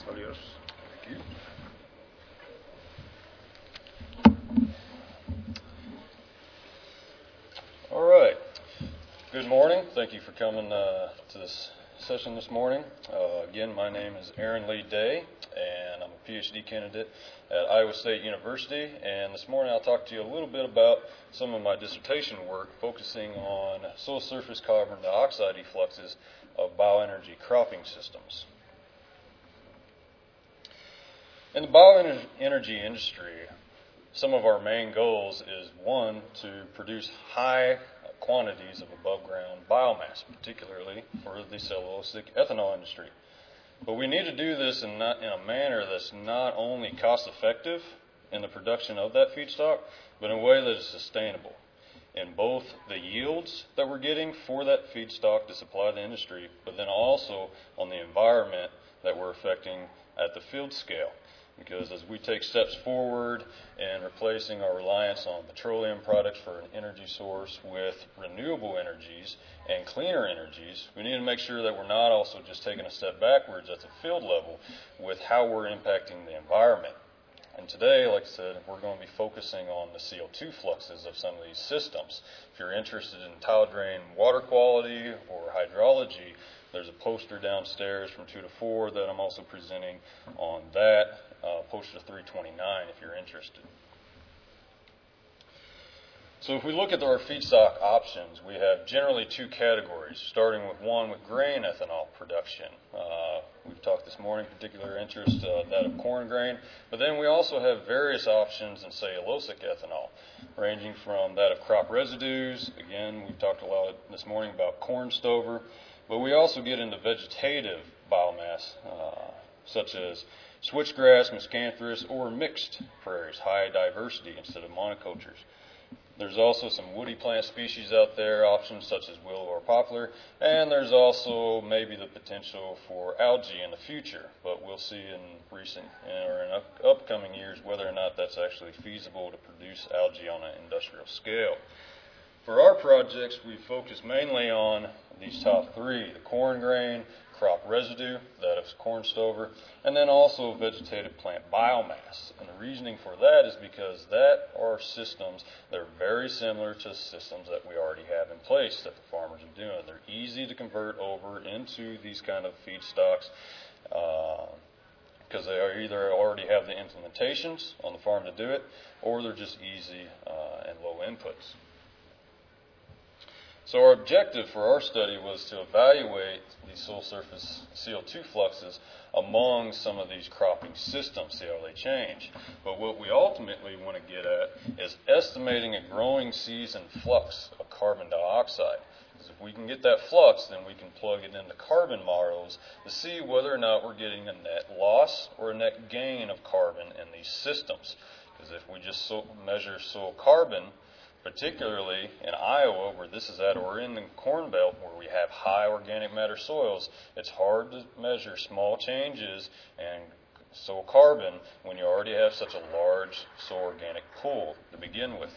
It's all yours. Thank you. All right. Good morning. Thank you for coming to this session this morning. Again, my name is Aaron Lee Day, and I'm a PhD candidate at Iowa State University. And this morning I'll talk to you a little bit about some of my dissertation work focusing on soil surface carbon dioxide effluxes of bioenergy cropping systems. In the bioenergy industry, some of our main goals is, one, to produce high quantities of above-ground biomass, particularly for the cellulosic ethanol industry. But we need to do this in a manner that's not only cost-effective in the production of that feedstock, but in a way that is sustainable in both the yields that we're getting for that feedstock to supply the industry, but then also on the environment that we're affecting at the field scale. Because as we take steps forward in replacing our reliance on petroleum products for an energy source with renewable energies and cleaner energies, we need to make sure that we're not also just taking a step backwards at the field level with how we're impacting the environment. And today, like I said, we're going to be focusing on the CO2 fluxes of some of these systems. If you're interested in tile drain water quality or hydrology, there's a poster downstairs from 2 to 4 that I'm also presenting on that, poster 329 if you're interested. So if we look at our feedstock options, we have generally two categories, starting with one with grain ethanol production. We've talked this morning, particular interest, that of corn grain, but then we also have various options in cellulosic ethanol, ranging from that of crop residues. Again, we've talked a lot this morning about corn stover, but we also get into vegetative biomass, such as switchgrass, miscanthus, or mixed prairies, high diversity instead of monocultures. There's also some woody plant species out there, options such as willow or poplar, and there's also maybe the potential for algae in the future, but we'll see in upcoming years whether or not that's actually feasible to produce algae on an industrial scale. For our projects, we focus mainly on these top three: the corn grain, crop residue, that is corn stover, and then also vegetative plant biomass. And the reasoning for that is because that are systems that are very similar to systems that we already have in place that the farmers are doing. They're easy to convert over into these kind of feedstocks because they are either already have the implementations on the farm to do it, or they're just easy and low inputs. So our objective for our study was to evaluate these soil surface CO2 fluxes among some of these cropping systems, see how they change. But what we ultimately want to get at is estimating a growing season flux of carbon dioxide. Because if we can get that flux, then we can plug it into carbon models to see whether or not we're getting a net loss or a net gain of carbon in these systems. Because if we just measure soil carbon, particularly in Iowa, where this is at, or in the Corn Belt, where we have high organic matter soils, it's hard to measure small changes in soil carbon when you already have such a large soil organic pool to begin with.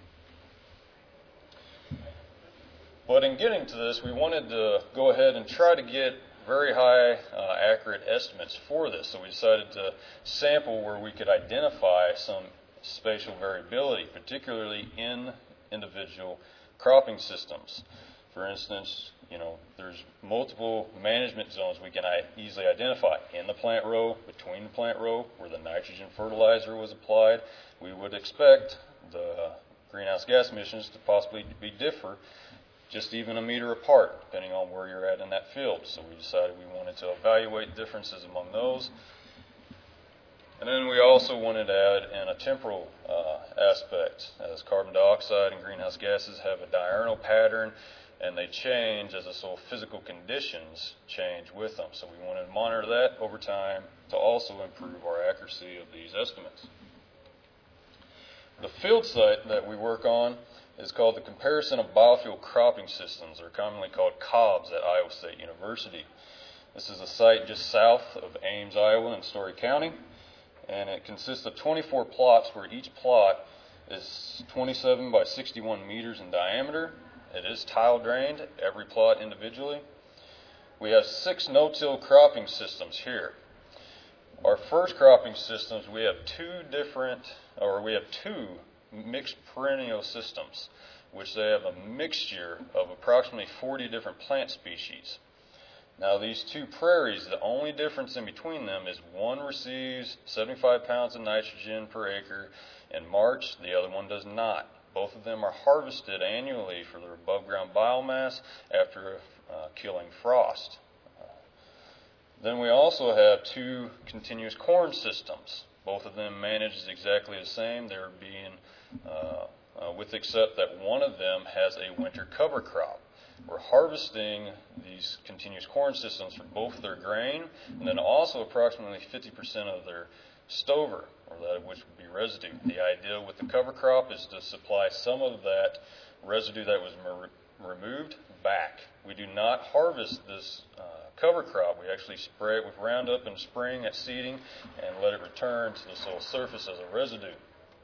But in getting to this, we wanted to go ahead and try to get very high accurate estimates for this. So we decided to sample where we could identify some spatial variability, particularly in individual cropping systems. For instance, there's multiple management zones we can easily identify. In the plant row, between the plant row, where the nitrogen fertilizer was applied, we would expect the greenhouse gas emissions to possibly differ just even a meter apart, depending on where you're at in that field. So we decided we wanted to evaluate differences among those. And then we also wanted to add in a temporal aspect, as carbon dioxide and greenhouse gases have a diurnal pattern, and they change as the soil physical conditions change with them. So we wanted to monitor that over time to also improve our accuracy of these estimates. The field site that we work on is called the Comparison of Biofuel Cropping Systems, or commonly called COBS, at Iowa State University. This is a site just south of Ames, Iowa, in Story County. And it consists of 24 plots where each plot is 27 by 61 meters in diameter. It is tile drained, every plot individually. We have 6 no-till cropping systems here. Our first cropping systems, we have two mixed perennial systems, which they have a mixture of approximately 40 different plant species. Now these two prairies, the only difference in between them is one receives 75 pounds of nitrogen per acre in March, the other one does not. Both of them are harvested annually for their above ground biomass after killing frost. Then we also have two continuous corn systems. Both of them managed exactly the same. They're being, with except that one of them has a winter cover crop. We're harvesting these continuous corn systems for both their grain and then also approximately 50% of their stover, or that which would be residue. The idea with the cover crop is to supply some of that residue that was removed back. We do not harvest this cover crop. We actually spray it with Roundup in spring at seeding and let it return to the soil surface as a residue.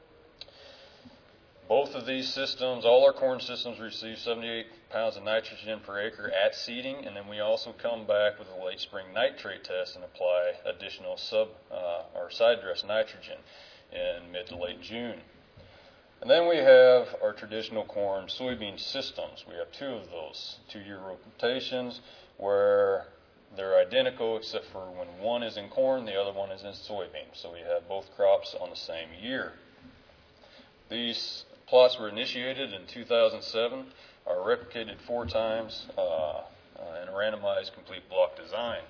Both of these systems, all our corn systems, receive 78 pounds of nitrogen per acre at seeding, and then we also come back with a late spring nitrate test and apply additional side dress nitrogen in mid to late June. And then we have our traditional corn soybean systems. We have two of those, 2-year rotations, where they're identical except for when one is in corn, the other one is in soybean. So we have both crops on the same year. These plots were initiated in 2007, are replicated 4 times in a randomized complete block design.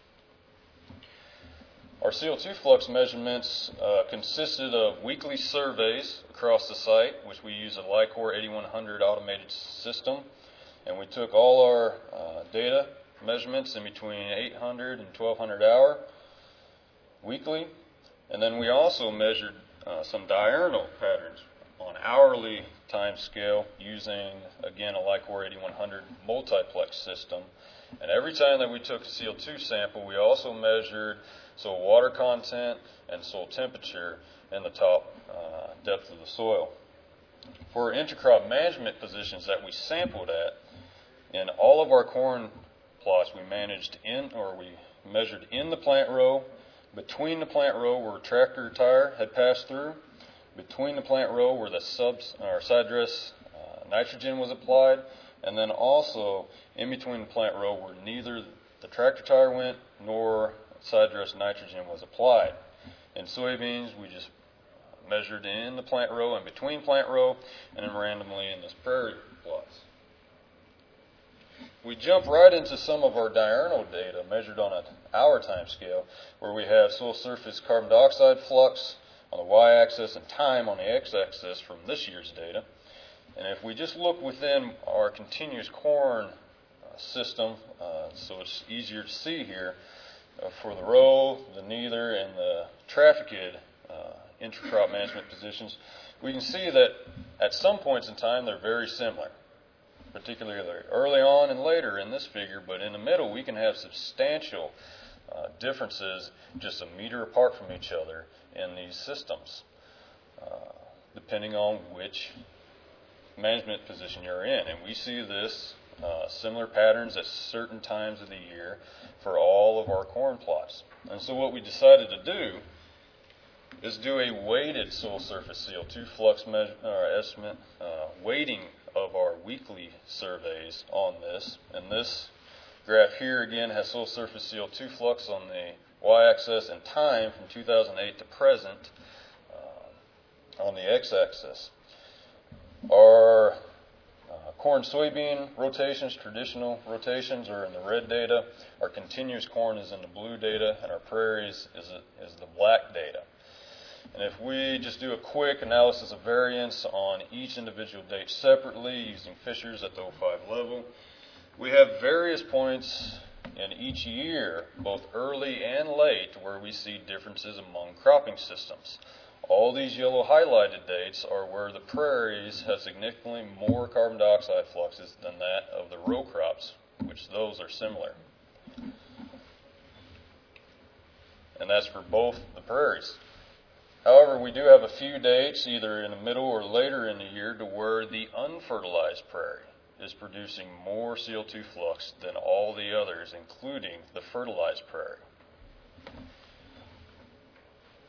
Our CO2 flux measurements consisted of weekly surveys across the site, which we use a Lycor 8100 automated system, and we took all our data measurements in between 800 and 1200 hour weekly, and then we also measured some diurnal patterns on hourly time scale using, again, a Lycor 8100 multiplex system. And every time that we took a CO2 sample, we also measured soil water content and soil temperature in the top depth of the soil. For intercrop management positions that we sampled at, in all of our corn plots, we measured in the plant row, between the plant row where a tractor tire had passed through, between the plant row where the side dress nitrogen was applied, and then also in between the plant row where neither the tractor tire went nor side dress nitrogen was applied. In soybeans, we just measured in the plant row and between plant row, and then randomly in this prairie plots. We jump right into some of our diurnal data measured on an hour time scale, where we have soil surface carbon dioxide flux on the y-axis and time on the x-axis from this year's data. And if we just look within our continuous corn system, so it's easier to see here, for the row, the neither, and the trafficked intercrop management positions, we can see that at some points in time they're very similar, particularly early on and later in this figure, but in the middle we can have substantial differences just a meter apart from each other in these systems, depending on which management position you're in. And we see this similar patterns at certain times of the year for all of our corn plots. And so what we decided to do is do a weighted soil surface CO2 flux estimate, weighting of our weekly surveys on this. And this graph here again has soil surface CO2 flux on the y-axis and time from 2008 to present on the x-axis. Our corn soybean rotations, traditional rotations, are in the red data. Our continuous corn is in the blue data, and our prairies is the black data. And if we just do a quick analysis of variance on each individual date separately using Fishers at the 05 level, we have various points in each year, both early and late, where we see differences among cropping systems. All these yellow highlighted dates are where the prairies have significantly more carbon dioxide fluxes than that of the row crops, which those are similar. And that's for both the prairies. However, we do have a few dates, either in the middle or later in the year, to where the unfertilized prairie is producing more CO2 flux than all the others, including the fertilized prairie.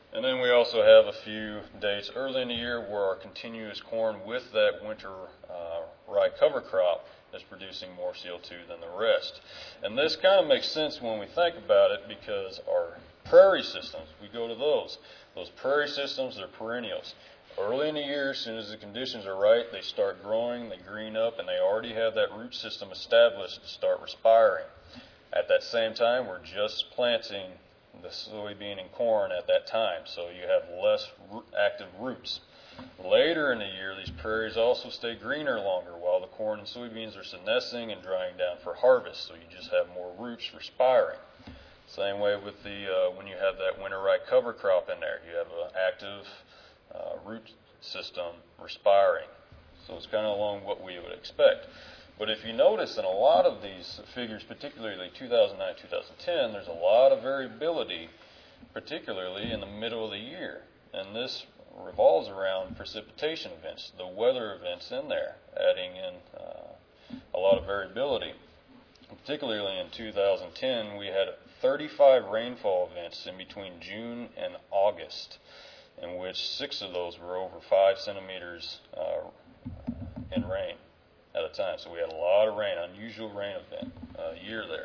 And then we also have a few dates early in the year where our continuous corn with that winter rye cover crop is producing more CO2 than the rest. And this kind of makes sense when we think about it, because our prairie systems, we go to those. Those prairie systems, they're perennials. Early in the year, as soon as the conditions are right, they start growing, they green up, and they already have that root system established to start respiring. At that same time, we're just planting the soybean and corn at that time, so you have less active roots. Later in the year, these prairies also stay greener longer while the corn and soybeans are senescing and drying down for harvest, so you just have more roots respiring. Same way with the when you have that winter rye cover crop in there, you have an active root system respiring. So it's kind of along what we would expect. But if you notice in a lot of these figures, particularly 2009, 2010, there's a lot of variability, particularly in the middle of the year. And this revolves around precipitation events, the weather events in there, adding in a lot of variability. Particularly in 2010, we had 35 rainfall events in between June and August, in which 6 of those were over 5 centimeters in rain at a time. So we had a lot of rain, unusual rain event year there.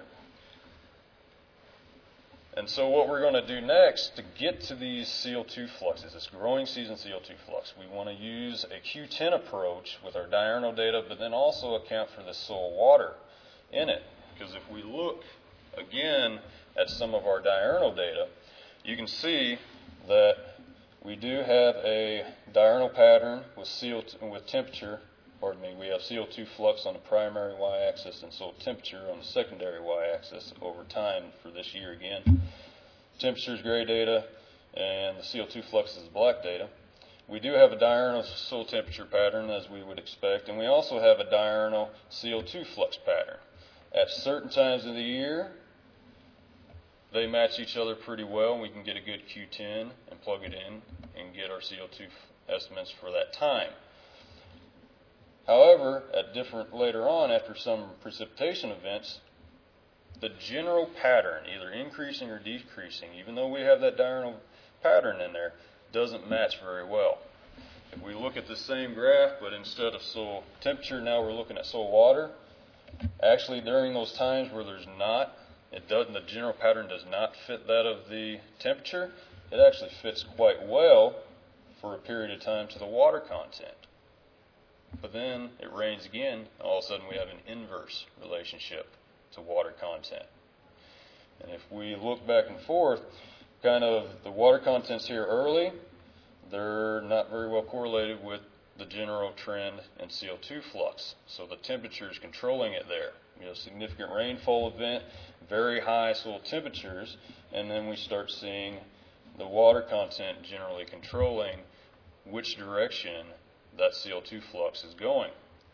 And so what we're going to do next to get to these CO2 fluxes, this growing season CO2 flux, we want to use a Q10 approach with our diurnal data, but then also account for the soil water in it. Because if we look again at some of our diurnal data, you can see that we do have a diurnal pattern with CO2, with temperature. We have CO2 flux on the primary y-axis and soil temperature on the secondary y-axis over time for this year again. Temperature is gray data, and the CO2 flux is black data. We do have a diurnal soil temperature pattern, as we would expect, and we also have a diurnal CO2 flux pattern. At certain times of the year, they match each other pretty well, and we can get a good Q10 and plug it in and get our CO2 estimates for that time. However, later on, after some precipitation events, the general pattern, either increasing or decreasing, even though we have that diurnal pattern in there, doesn't match very well. If we look at the same graph, but instead of soil temperature, now we're looking at soil water, actually during those times where there's not, the general pattern does not fit that of the temperature, it actually fits quite well for a period of time to the water content. But then it rains again, and all of a sudden we have an inverse relationship to water content. And if we look back and forth, kind of the water contents here early, they're not very well correlated with the general trend in CO2 flux. So the temperature is controlling it there. We have a significant rainfall event, very high soil temperatures, and then we start seeing the water content generally controlling which direction that CO2 flux is going.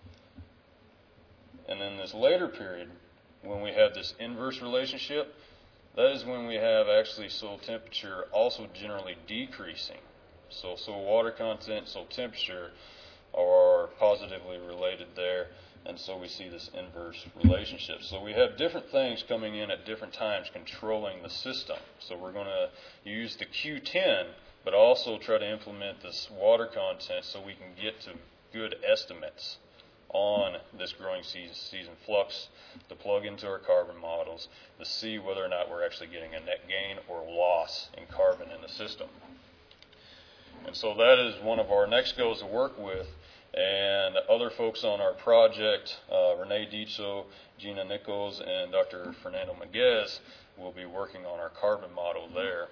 And then this later period, when we have this inverse relationship, that is when we have actually soil temperature also generally decreasing. So soil water content, soil temperature are positively related there, and so we see this inverse relationship. So we have different things coming in at different times controlling the system. So we're going to use the Q10, but also try to implement this water content so we can get to good estimates on this growing season flux to plug into our carbon models to see whether or not we're actually getting a net gain or loss in carbon in the system. And so that is one of our next goals to work with. And other folks on our project, Renee Dietzo, Gina Nichols, and Dr. Fernando Miguez, will be working on our carbon model there.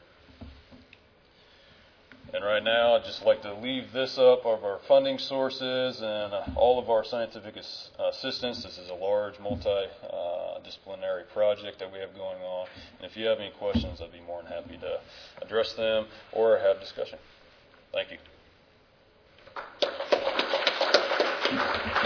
And right now, I'd just like to leave this up of our funding sources and all of our scientific assistance. This is a large multidisciplinary project that we have going on. And if you have any questions, I'd be more than happy to address them or have discussion. Thank you.